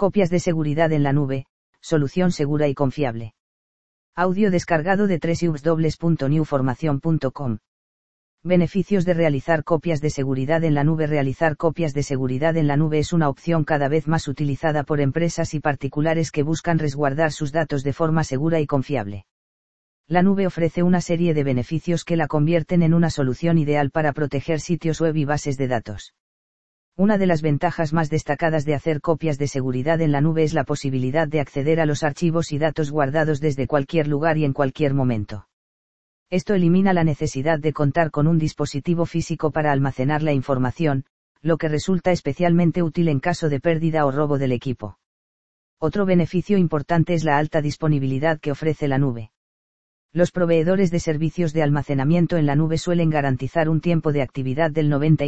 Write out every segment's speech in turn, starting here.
Copias de seguridad en la nube, solución segura y confiable. Audio descargado de www.newformacion.com. Beneficios de realizar copias de seguridad en la nube. Realizar copias de seguridad en la nube es una opción cada vez más utilizada por empresas y particulares que buscan resguardar sus datos de forma segura y confiable. La nube ofrece una serie de beneficios que la convierten en una solución ideal para proteger sitios web y bases de datos. Una de las ventajas más destacadas de hacer copias de seguridad en la nube es la posibilidad de acceder a los archivos y datos guardados desde cualquier lugar y en cualquier momento. Esto elimina la necesidad de contar con un dispositivo físico para almacenar la información, lo que resulta especialmente útil en caso de pérdida o robo del equipo. Otro beneficio importante es la alta disponibilidad que ofrece la nube. Los proveedores de servicios de almacenamiento en la nube suelen garantizar un tiempo de actividad del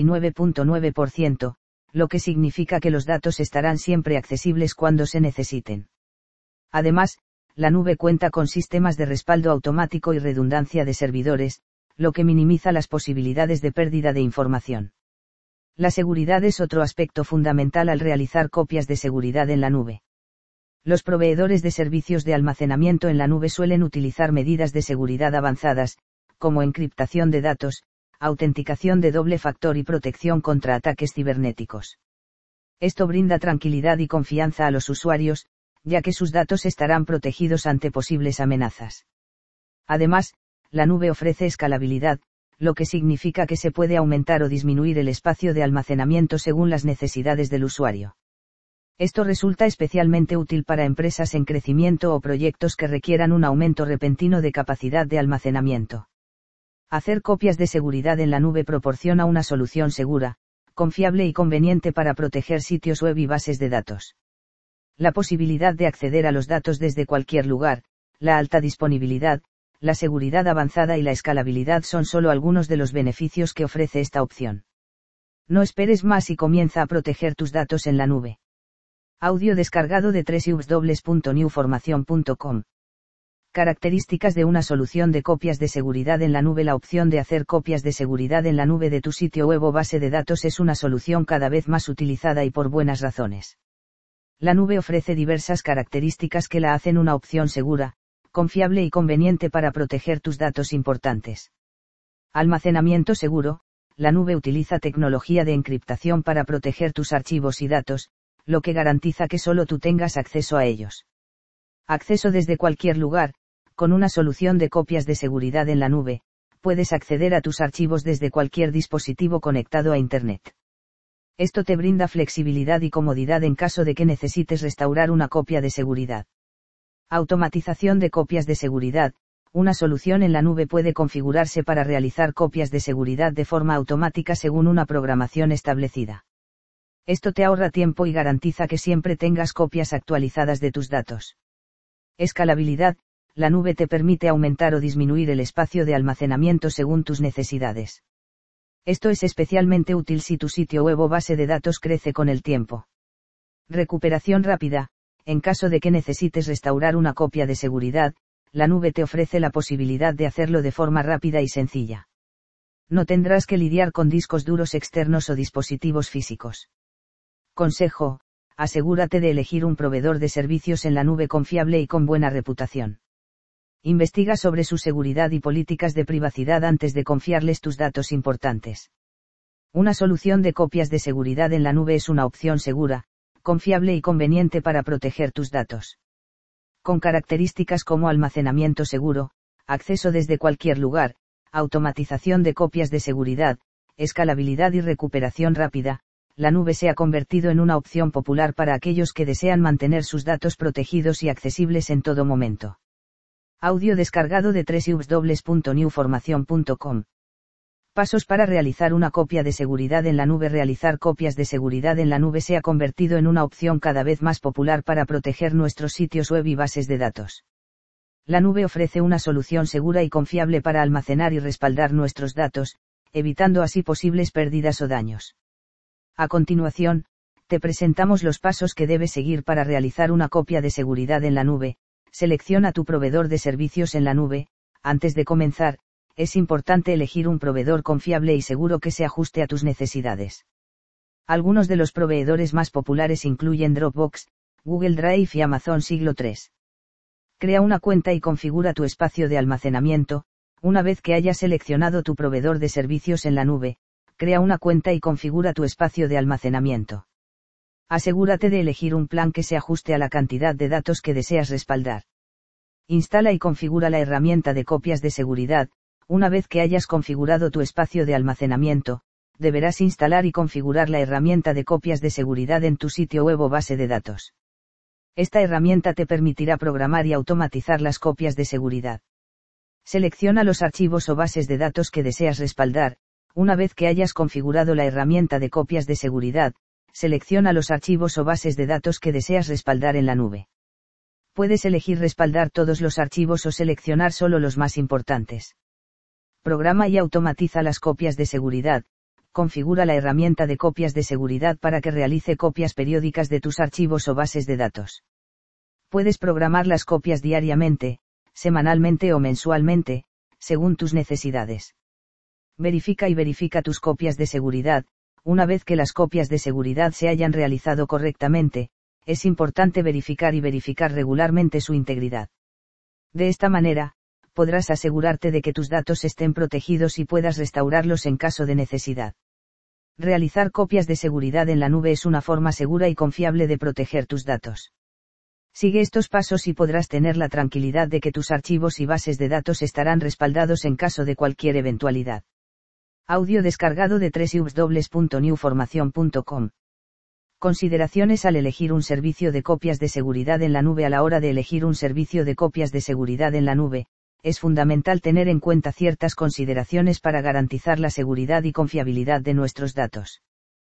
99.9%, lo que significa que los datos estarán siempre accesibles cuando se necesiten. Además, la nube cuenta con sistemas de respaldo automático y redundancia de servidores, lo que minimiza las posibilidades de pérdida de información. La seguridad es otro aspecto fundamental al realizar copias de seguridad en la nube. Los proveedores de servicios de almacenamiento en la nube suelen utilizar medidas de seguridad avanzadas, como encriptación de datos, autenticación de doble factor y protección contra ataques cibernéticos. Esto brinda tranquilidad y confianza a los usuarios, ya que sus datos estarán protegidos ante posibles amenazas. Además, la nube ofrece escalabilidad, lo que significa que se puede aumentar o disminuir el espacio de almacenamiento según las necesidades del usuario. Esto resulta especialmente útil para empresas en crecimiento o proyectos que requieran un aumento repentino de capacidad de almacenamiento. Hacer copias de seguridad en la nube proporciona una solución segura, confiable y conveniente para proteger sitios web y bases de datos. La posibilidad de acceder a los datos desde cualquier lugar, la alta disponibilidad, la seguridad avanzada y la escalabilidad son solo algunos de los beneficios que ofrece esta opción. No esperes más y comienza a proteger tus datos en la nube. Audio descargado de www.newformacion.com. Características de una solución de copias de seguridad en la nube. La opción de hacer copias de seguridad en la nube de tu sitio web o base de datos es una solución cada vez más utilizada y por buenas razones. La nube ofrece diversas características que la hacen una opción segura, confiable y conveniente para proteger tus datos importantes. Almacenamiento seguro. La nube utiliza tecnología de encriptación para proteger tus archivos y datos, lo que garantiza que solo tú tengas acceso a ellos. Acceso desde cualquier lugar. Con una solución de copias de seguridad en la nube, puedes acceder a tus archivos desde cualquier dispositivo conectado a Internet. Esto te brinda flexibilidad y comodidad en caso de que necesites restaurar una copia de seguridad. Automatización de copias de seguridad. Una solución en la nube puede configurarse para realizar copias de seguridad de forma automática según una programación establecida. Esto te ahorra tiempo y garantiza que siempre tengas copias actualizadas de tus datos. Escalabilidad. La nube te permite aumentar o disminuir el espacio de almacenamiento según tus necesidades. Esto es especialmente útil si tu sitio web o base de datos crece con el tiempo. Recuperación rápida. En caso de que necesites restaurar una copia de seguridad, la nube te ofrece la posibilidad de hacerlo de forma rápida y sencilla. No tendrás que lidiar con discos duros externos o dispositivos físicos. Consejo: asegúrate de elegir un proveedor de servicios en la nube confiable y con buena reputación. Investiga sobre su seguridad y políticas de privacidad antes de confiarles tus datos importantes. Una solución de copias de seguridad en la nube es una opción segura, confiable y conveniente para proteger tus datos. Con características como almacenamiento seguro, acceso desde cualquier lugar, automatización de copias de seguridad, escalabilidad y recuperación rápida, la nube se ha convertido en una opción popular para aquellos que desean mantener sus datos protegidos y accesibles en todo momento. Audio descargado de www.newformacion.com. Pasos para realizar una copia de seguridad en la nube. Realizar copias de seguridad en la nube se ha convertido en una opción cada vez más popular para proteger nuestros sitios web y bases de datos. La nube ofrece una solución segura y confiable para almacenar y respaldar nuestros datos, evitando así posibles pérdidas o daños. A continuación, te presentamos los pasos que debes seguir para realizar una copia de seguridad en la nube. Selecciona tu proveedor de servicios en la nube. Antes de comenzar, es importante elegir un proveedor confiable y seguro que se ajuste a tus necesidades. Algunos de los proveedores más populares incluyen Dropbox, Google Drive y Amazon siglo III. Crea una cuenta y configura tu espacio de almacenamiento. Una vez que hayas seleccionado tu proveedor de servicios en la nube, crea una cuenta y configura tu espacio de almacenamiento. Asegúrate de elegir un plan que se ajuste a la cantidad de datos que deseas respaldar. Instala y configura la herramienta de copias de seguridad. Una vez que hayas configurado tu espacio de almacenamiento, deberás instalar y configurar la herramienta de copias de seguridad en tu sitio web o base de datos. Esta herramienta te permitirá programar y automatizar las copias de seguridad. Selecciona los archivos o bases de datos que deseas respaldar. Una vez que hayas configurado la herramienta de copias de seguridad, selecciona los archivos o bases de datos que deseas respaldar en la nube. Puedes elegir respaldar todos los archivos o seleccionar solo los más importantes. Programa y automatiza las copias de seguridad. Configura la herramienta de copias de seguridad para que realice copias periódicas de tus archivos o bases de datos. Puedes programar las copias diariamente, semanalmente o mensualmente, según tus necesidades. Verifica tus copias de seguridad. Una vez que las copias de seguridad se hayan realizado correctamente, es importante verificar regularmente su integridad. De esta manera, podrás asegurarte de que tus datos estén protegidos y puedas restaurarlos en caso de necesidad. Realizar copias de seguridad en la nube es una forma segura y confiable de proteger tus datos. Sigue estos pasos y podrás tener la tranquilidad de que tus archivos y bases de datos estarán respaldados en caso de cualquier eventualidad. Audio descargado de www.newformation.com. Consideraciones al elegir un servicio de copias de seguridad en la nube. A la hora de elegir un servicio de copias de seguridad en la nube, es fundamental tener en cuenta ciertas consideraciones para garantizar la seguridad y confiabilidad de nuestros datos.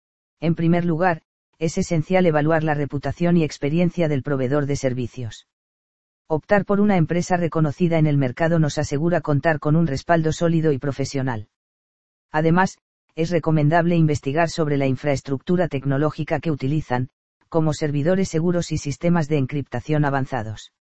En primer lugar, es esencial evaluar la reputación y experiencia del proveedor de servicios. Optar por una empresa reconocida en el mercado nos asegura contar con un respaldo sólido y profesional. Además, es recomendable investigar sobre la infraestructura tecnológica que utilizan, como servidores seguros y sistemas de encriptación avanzados.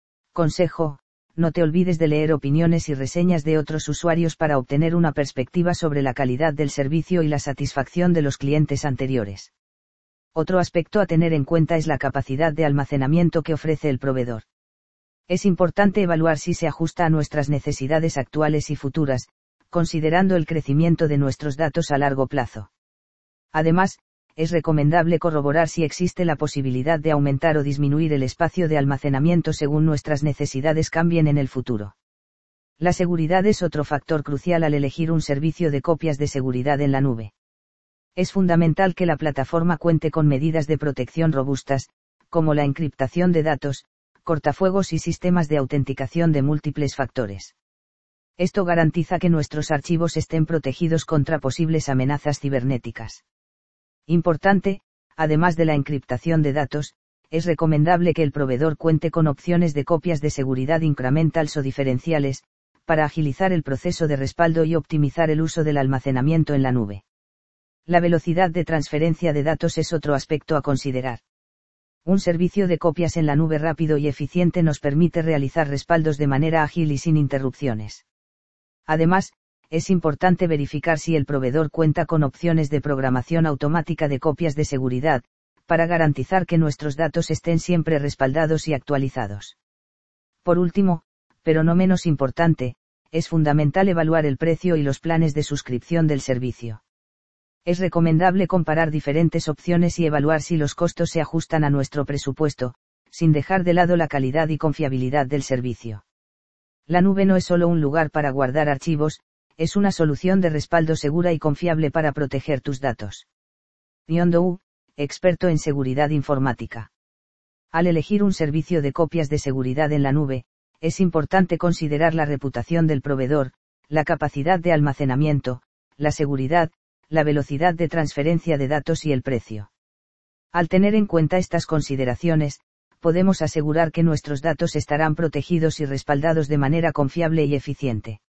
Consejo: no te olvides de leer opiniones y reseñas de otros usuarios para obtener una perspectiva sobre la calidad del servicio y la satisfacción de los clientes anteriores. Otro aspecto a tener en cuenta es la capacidad de almacenamiento que ofrece el proveedor. Es importante evaluar si se ajusta a nuestras necesidades actuales y futuras, considerando el crecimiento de nuestros datos a largo plazo. Además, es recomendable corroborar si existe la posibilidad de aumentar o disminuir el espacio de almacenamiento según nuestras necesidades cambien en el futuro. La seguridad es otro factor crucial al elegir un servicio de copias de seguridad en la nube. Es fundamental que la plataforma cuente con medidas de protección robustas, como la encriptación de datos, cortafuegos y sistemas de autenticación de múltiples factores. Esto garantiza que nuestros archivos estén protegidos contra posibles amenazas cibernéticas. Importante, además de la encriptación de datos, es recomendable que el proveedor cuente con opciones de copias de seguridad incrementales o diferenciales, para agilizar el proceso de respaldo y optimizar el uso del almacenamiento en la nube. La velocidad de transferencia de datos es otro aspecto a considerar. Un servicio de copias en la nube rápido y eficiente nos permite realizar respaldos de manera ágil y sin interrupciones. Además, es importante verificar si el proveedor cuenta con opciones de programación automática de copias de seguridad, para garantizar que nuestros datos estén siempre respaldados y actualizados. Por último, pero no menos importante, es fundamental evaluar el precio y los planes de suscripción del servicio. Es recomendable comparar diferentes opciones y evaluar si los costos se ajustan a nuestro presupuesto, sin dejar de lado la calidad y confiabilidad del servicio. La nube no es solo un lugar para guardar archivos, es una solución de respaldo segura y confiable para proteger tus datos. Yondou, experto en seguridad informática. Al elegir un servicio de copias de seguridad en la nube, es importante considerar la reputación del proveedor, la capacidad de almacenamiento, la seguridad, la velocidad de transferencia de datos y el precio. Al tener en cuenta estas consideraciones, podemos asegurar que nuestros datos estarán protegidos y respaldados de manera confiable y eficiente.